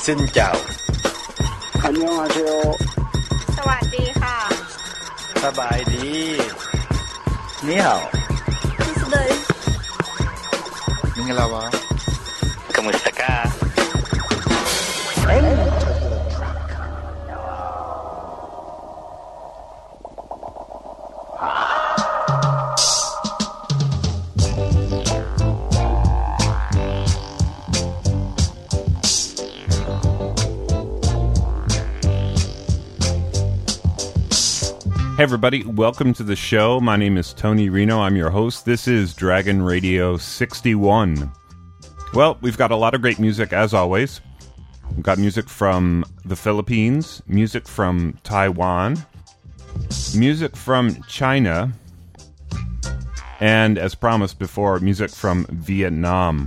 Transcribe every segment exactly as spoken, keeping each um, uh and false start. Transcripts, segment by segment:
Xin chào. 안녕하세요. สวัสดีค่ะสบายดี你好. Tuesday. Mingalawa. Kamusta ka? Hey everybody, welcome to the show. My name is Tony Reno. I'm your host. This is Dragon Radio sixty-one. Well, we've got a lot of great music as always. We've got music from the Philippines, music from Taiwan, music from China, and as promised before, music from Vietnam.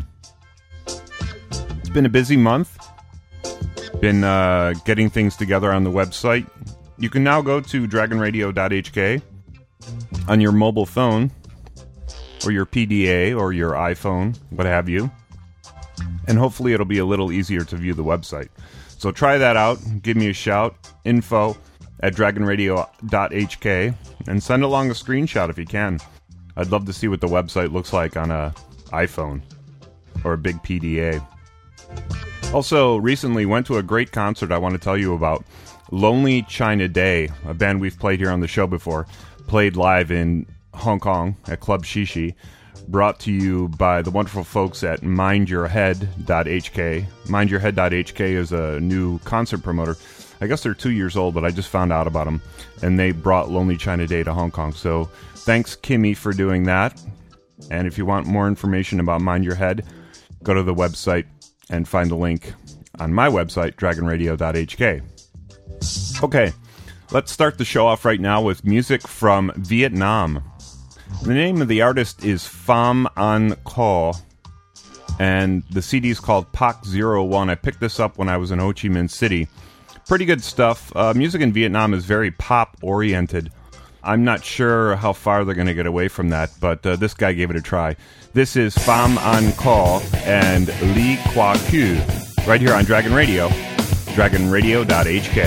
It's been a busy month. Been uh, getting things together on the website. You can now go to dragon radio dot h k on your mobile phone, or your P D A, or your iPhone, what have you. And hopefully it'll be a little easier to view the website. So try that out. Give me a shout. Info at dragon radio dot h k. And send along a screenshot if you can. I'd love to see what the website looks like on a iPhone or a big P D A. Also, recently went to a great concert I want to tell you about. Lonely China Day, a band we've played here on the show before, played live in Hong Kong at Club Shishi, brought to you by the wonderful folks at mind your head dot h k. mind your head dot h k is a new concert promoter. I guess they're two years old, but I just found out about them, and they brought Lonely China Day to Hong Kong. So thanks, Kimmy, for doing that. And if you want more information about Mind Your Head, go to the website and find the link on my website, dragon radio dot h k. Okay, let's start the show off right now with music from Vietnam. The name of the artist is Pham An Ko, and the C D is called Pak zero one. I picked this up when I was in Ho Chi Minh City. Pretty good stuff. Uh, music in Vietnam is very pop-oriented. I'm not sure how far they're going to get away from that, but uh, this guy gave it a try. This is Pham An Ko and Lee Kwa Kyu, right here on Dragon Radio. dragon radio dot h k.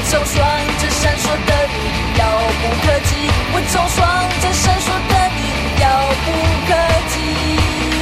总爽着闪烁的你遥不可及，我总爽着闪烁的你遥不可及。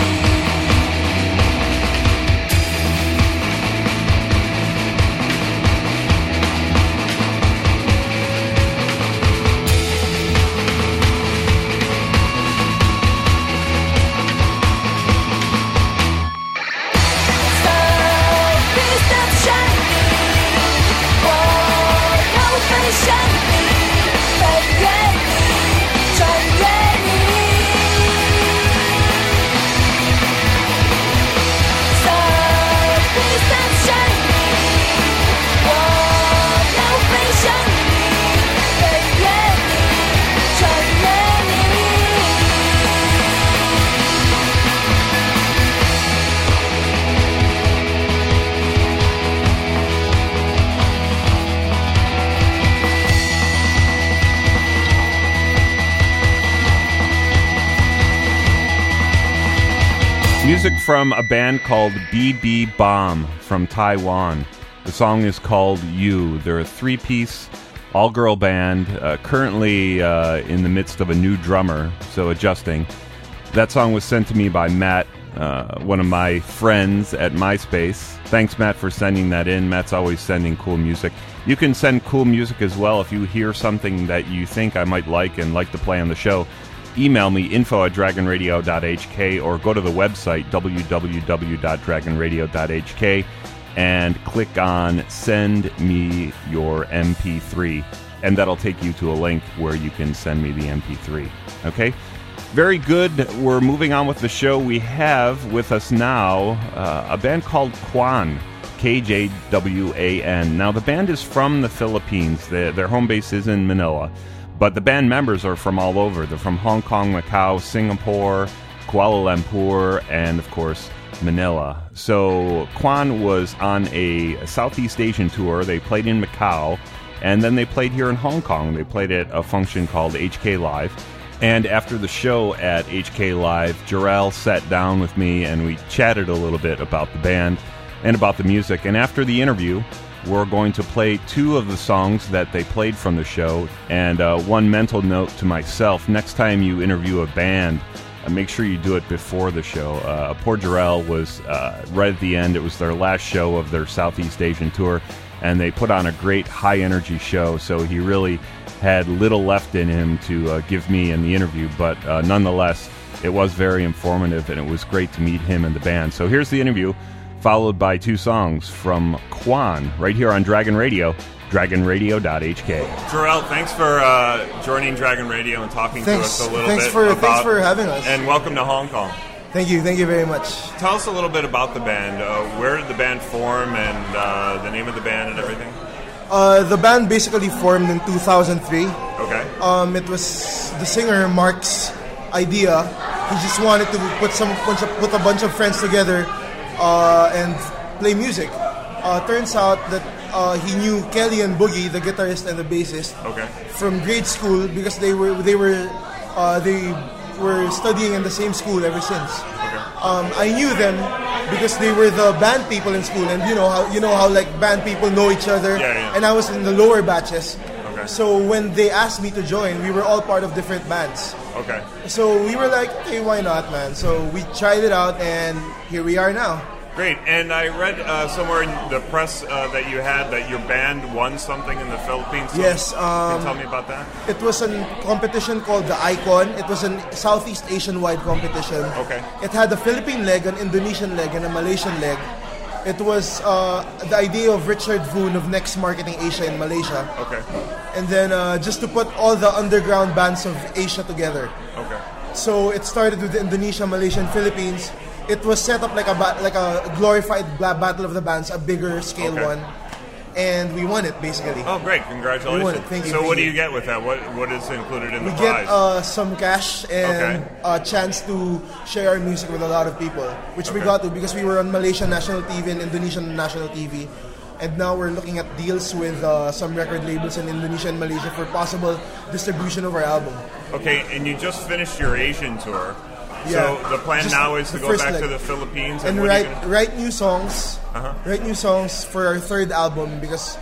Music from a band called B B Bomb from Taiwan. The song is called You. They're a three-piece, all-girl band, uh, currently uh, in the midst of a new drummer, so adjusting. That song was sent to me by Matt, uh, one of my friends at MySpace. Thanks, Matt, for sending that in. Matt's always sending cool music. You can send cool music as well if you hear something that you think I might like and like to play on the show. Email me, info at dragon radio dot h k, or go to the website, w w w dot dragon radio dot h k, and click on Send Me Your M P three, and that'll take you to a link where you can send me the M P three. Okay? Very good. We're moving on with the show. We have with us now uh, a band called Kwan, K J W A N. Now, the band is from the Philippines. The, their home base is in Manila. But the band members are from all over. They're from Hong Kong, Macau, Singapore, Kuala Lumpur, and, of course, Manila. So Kwan was on a Southeast Asian tour. They played in Macau, and then they played here in Hong Kong. They played at a function called H K Live. And after the show at H K Live, Jarrell sat down with me, and we chatted a little bit about the band and about the music. And after the interview, we're going to play two of the songs that they played from the show. And uh, one mental note to myself, next time you interview a band, uh, make sure you do it before the show. Uh, poor Jarrell was uh, right at the end. It was their last show of their Southeast Asian tour, and they put on a great high-energy show, so he really had little left in him to uh, give me in the interview. But uh, nonetheless, it was very informative, and it was great to meet him and the band. So here's the interview, followed by two songs from Kwan, right here on Dragon Radio, dragon radio dot h k. Jarrell, thanks for uh, joining Dragon Radio and talking thanks, to us a little thanks bit for, about... Thanks for having us. And welcome to Hong Kong. Thank you, thank you very much. Tell us a little bit about the band. Uh, where did the band form, and uh, the name of the band and everything? Uh, the band basically formed in two thousand three. Okay. Um, it was the singer Mark's idea. He just wanted to put some bunch of, put a bunch of friends together uh, and play music. Uh, turns out that uh, he knew Kelly and Boogie, the guitarist and the bassist, okay, from grade school, because they were they were uh, they were studying in the same school ever since. Okay. Um, I knew them because they were the band people in school, and you know how you know how like band people know each other. Yeah, yeah. And I was in the lower batches. Okay. So when they asked me to join, we were all part of different bands. Okay. So we were like, hey, why not, man? So we tried it out, and here we are now. Great. And I read uh, somewhere in the press uh, that you had that your band won something in the Philippines. So yes. Um, can you tell me about that? It was a competition called the Icon. It was a Southeast Asian-wide competition. Okay. It had a Philippine leg, an Indonesian leg, and a Malaysian leg. It was uh, the idea of Richard Voon of Next Marketing Asia in Malaysia. Okay. And then uh, just to put all the underground bands of Asia together. Okay. So it started with the Indonesia, Malaysia, and Philippines. It was set up like a ba- like a glorified battle of the bands, a bigger scale okay. one, and we won it basically. Oh, great! Congratulations! We won it. Thank you. So, thank what you. do you get with that? What What is included in we the get prize? uh, some cash and okay. a chance to share our music with a lot of people, which okay. we got to because we were on Malaysian national T V and Indonesian national T V. And now we're looking at deals with uh, some record labels in Indonesia and Malaysia for possible distribution of our album. Okay, and you just finished your Asian tour. Yeah. So the plan Just now is to go back leg. to the Philippines and, and write gonna... write new songs. Uh-huh. Write new songs for our third album because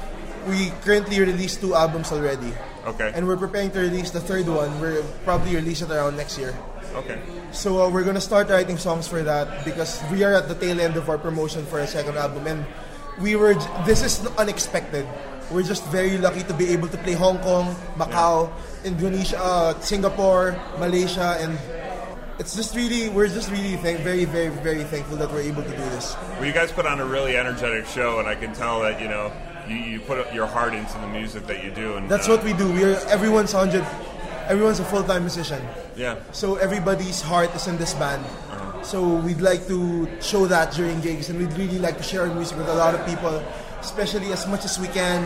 we currently released two albums already. Okay. And we're preparing to release the third one. We'll probably release it around next year. Okay. So uh, we're gonna start writing songs for that because we are at the tail end of our promotion for our second album, and we were. This is unexpected. We're just very lucky to be able to play Hong Kong, Macau, yeah. Indonesia, uh, Singapore, Malaysia, and it's just really. We're just really thank, very, very, very thankful that we're able to do this. Well, you guys put on a really energetic show, and I can tell that you know you, you put your heart into the music that you do, and that's uh, what we do. We're everyone's hundred. Everyone's a full-time musician. Yeah. So everybody's heart is in this band. Uh-huh. So we'd like to show that during gigs, and we'd really like to share our music with a lot of people, especially as much as we can,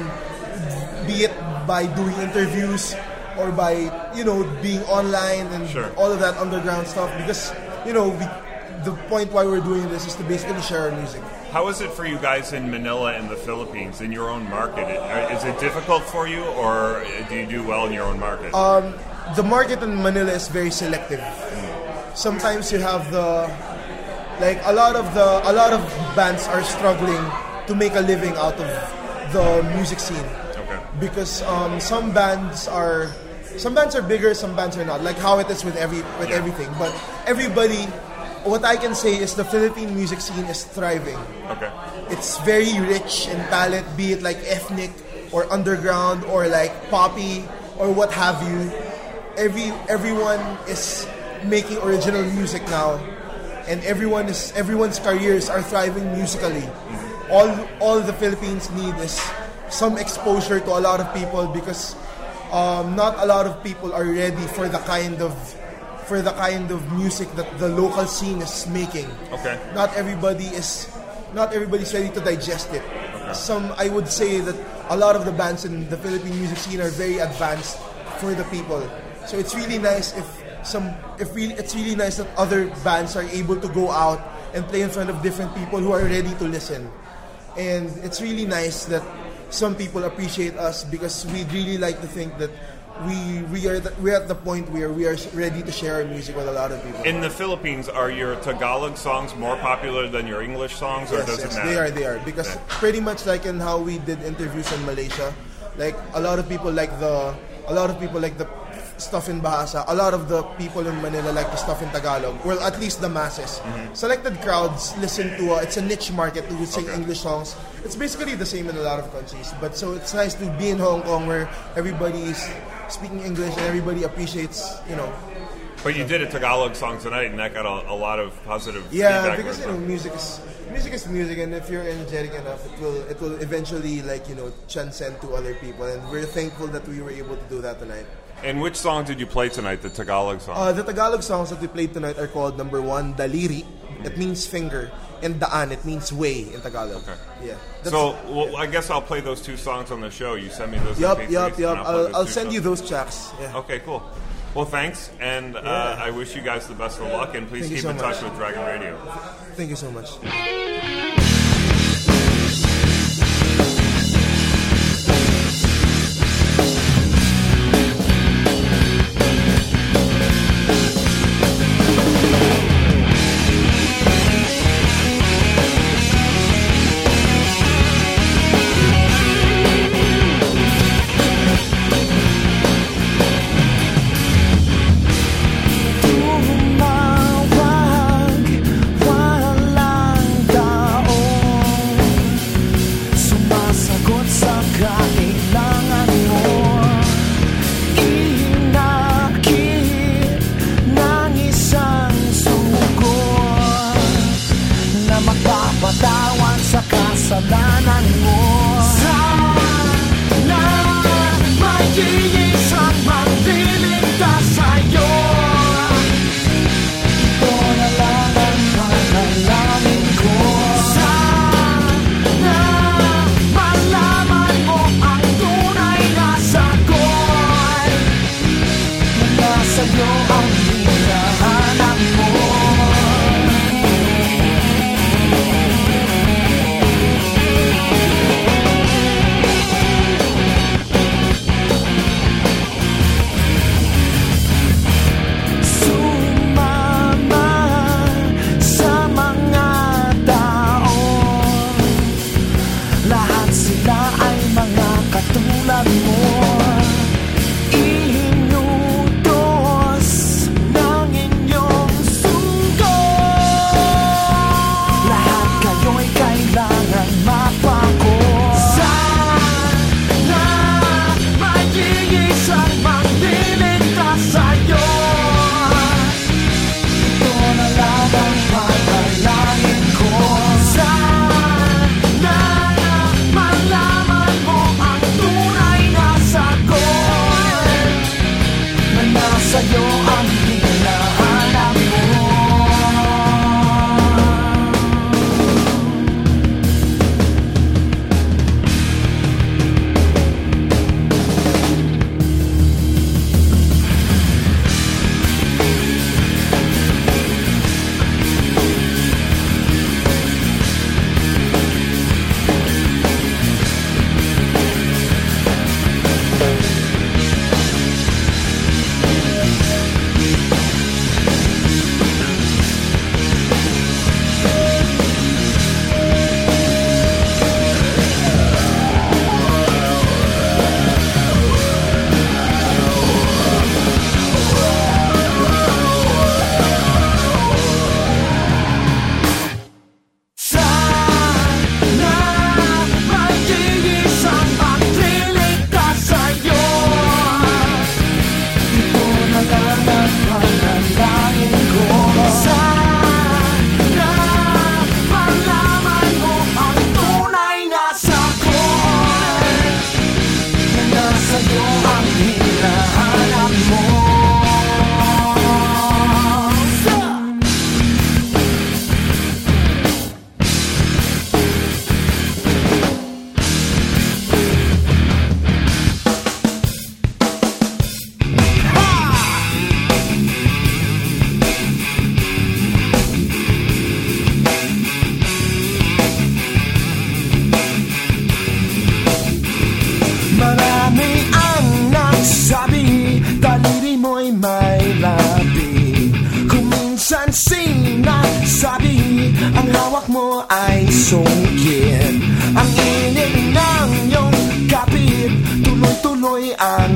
be it by doing interviews or by, you know, being online and sure. all of that underground stuff. Because, you know, we, the point why we're doing this is to basically share our music. How is it for you guys in Manila and the Philippines, in your own market? Is it difficult for you, or do you do well in your own market? Um, the market in Manila is very selective. Mm. Sometimes you have the, like a lot of the, a lot of bands are struggling to make a living out of the music scene. Okay. Because um, some bands are, some bands are bigger, some bands are not. Like how it is with every, with yeah. everything. But everybody. What I can say is the Philippine music scene is thriving. Okay. It's very rich in talent, be it like ethnic or underground or like poppy or what have you. Every everyone is making original music now, and everyone is everyone's careers are thriving musically. Mm-hmm. All all the Philippines need is some exposure to a lot of people because um, not a lot of people are ready for the kind of for the kind of music that the local scene is making. Okay. Not everybody is, not everybody's ready to digest it. Okay. Some, I would say that a lot of the bands in the Philippine music scene are very advanced for the people. So it's really nice if some, if really, it's really nice that other bands are able to go out and play in front of different people who are ready to listen. And it's really nice that some people appreciate us because we really like to think that We we are the, we're at the point where we are ready to share our music with a lot of people. In the Philippines, are your Tagalog songs more popular than your English songs, or yes, does yes, it matter? they are. They are because yeah. pretty much like in how we did interviews in Malaysia, like a lot of people like the a lot of people like the stuff in Bahasa. A lot of the people in Manila like the stuff in Tagalog. Well, at least the masses. Mm-hmm. Selected crowds listen to. Uh, it's a niche market to sing okay. English songs. It's basically the same in a lot of countries. But so it's nice to be in Hong Kong where everybody is speaking English and everybody appreciates, you know. But you did a Tagalog song tonight, and that got a, a lot of positive yeah, feedback. because you know, music is music is music, and if you're energetic enough, it will it will eventually like you know transcend to other people, and we're thankful that we were able to do that tonight. And which song did you play tonight? The Tagalog song. Uh, the Tagalog songs that we played tonight are called number one, Daliri. It means finger, and Daan. It means way in Tagalog. Okay. Yeah. So well, I guess I'll play those two songs on the show. You send me those. Yup, M P threes, yup, yup. and I'll, I'll, I'll send songs. you those tracks. Yeah. Okay, cool. Well, thanks, and uh, Yeah. I wish you guys the best of luck, and please Thank you keep so in touch much. with Dragon Radio. Thank you so much. Tumawag, walang daw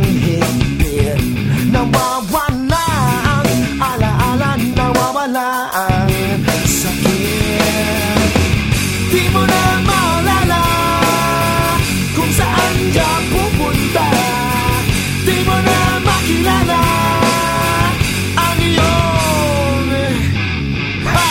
ang higpit. Nawawala ang alaala, nawawala ang sakit. Di mo na maalala kung saan ka pupunta. Di mo na makilala ang iyong ha!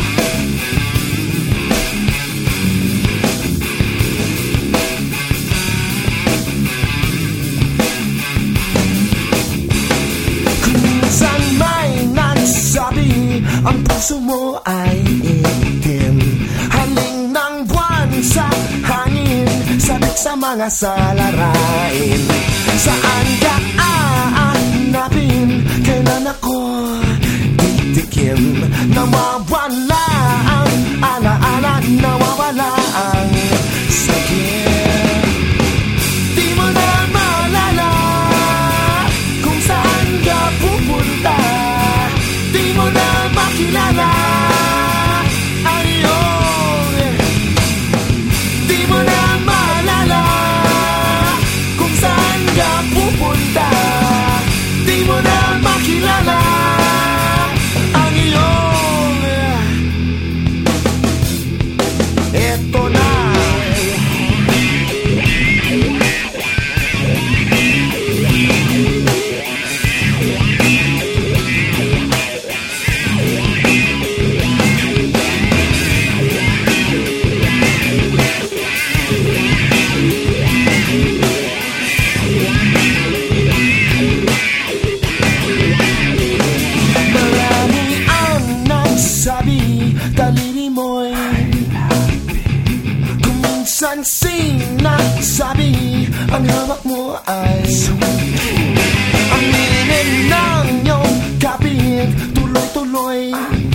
Kung saan may nagsabi ang puso mo ay itim, haling ng buwan sa hangin, sabik sa mga salarain. Saan ka aanapin? Kailan ako titikim? Nawawala ang alaala, nawawala ang sakit. Di mo na maalala kung saan ka pupunta. Di mo na makilala ang iyong. Di mo na maalala kung saan ka pupunta. Di mo na makilala ang iyong. Eto na. Marami ang nagsabi, daliri mo'y kung minsan sinasabi, ang hawak mo ay aminin ng iyong kapit. Tuloy-tuloy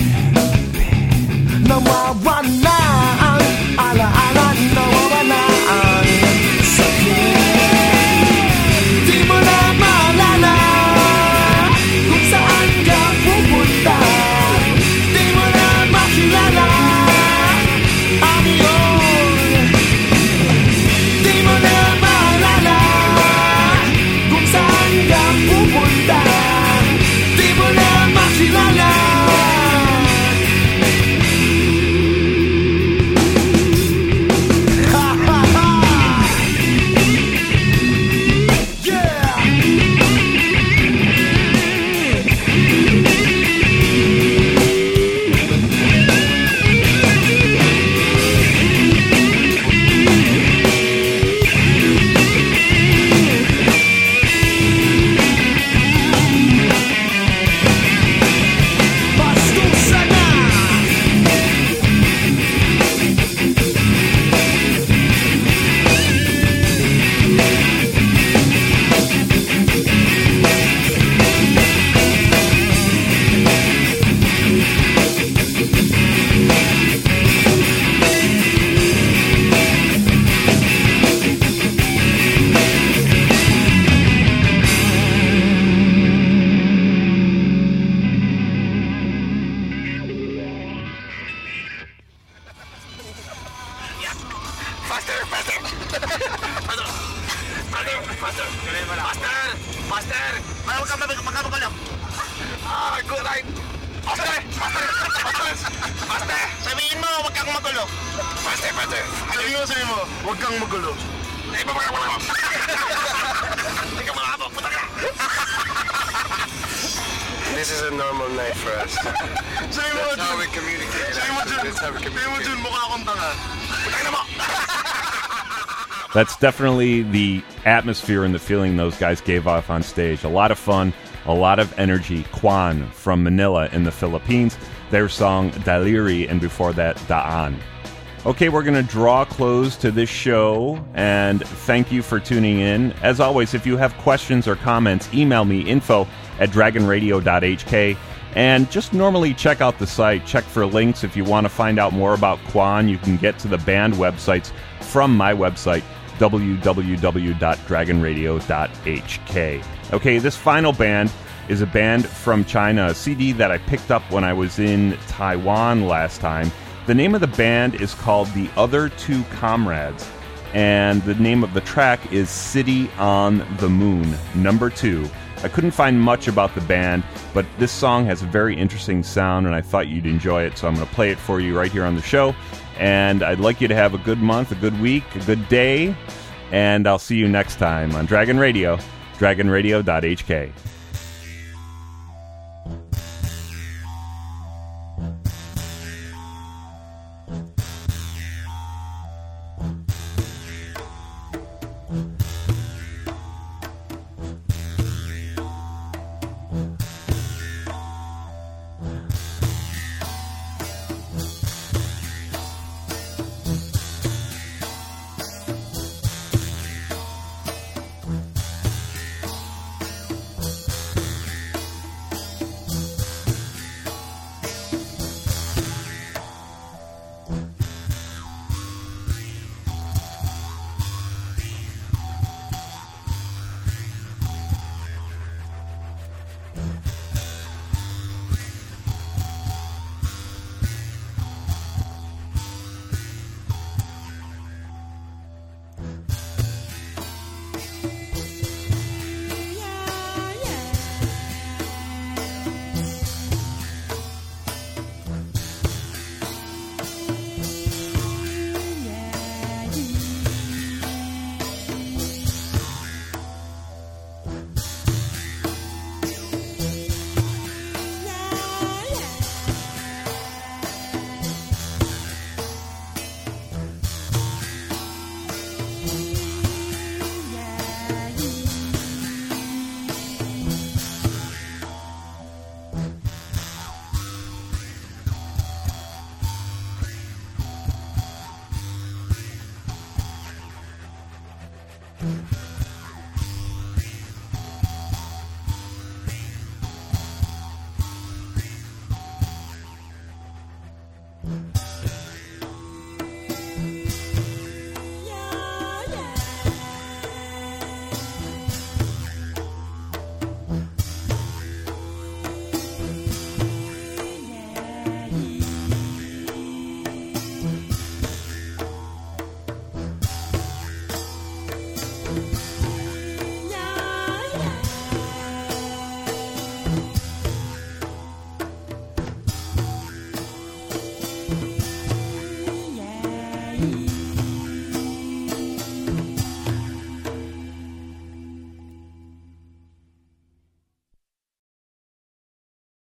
nawawala ang alaala, nawawala ang sakit. Di mo na maalala kung saan ka pupunta. Di mo na makilala ang iyong. Di mo na maalala kung saan ka pupunta. Di mo na makilala. Ha ha ha! Yeah! Bastusa na! Faster, faster. Faster, faster, faster. Faster, faster. Huwag ka magkamagulo. Ah, good right. Faster, faster, faster. Faster. Sabihin mo, huwag kang magulo. Faster, faster. Sabihin mo, sabihin mo, huwag kang magulo. Ay, babagawa mo. Hindi ka makapag, puta ka. This is a normal night for us. Sabihin mo, That's how we communicate. Sabihin mo, Jun. That's how we Sabihin mo, Jun, communicate. mukha akong tanga. Puta ka na mo. That's definitely the atmosphere and the feeling those guys gave off on stage. A lot of fun, a lot of energy. Kwan from Manila in the Philippines. Their song Daliri, and before that, Daan. Okay, we're going to draw close to this show, and thank you for tuning in. As always, if you have questions or comments, email me, info at dragon radio dot h k. And just normally check out the site, check for links. If you want to find out more about Kwan, you can get to the band websites from my website, w w w dot dragon radio dot h k. Okay, this final band is a band from China, a C D that I picked up when I was in Taiwan last time. The name of the band is called The Other Two Comrades. and the name of the track is City on the Moon, number two. I couldn't find much about the band, but this song has a very interesting sound, and I thought you'd enjoy it, so I'm going to play it for you right here on the show. And I'd like you to have a good month, a good week, a good day, and I'll see you next time on Dragon Radio, dragon radio dot h k.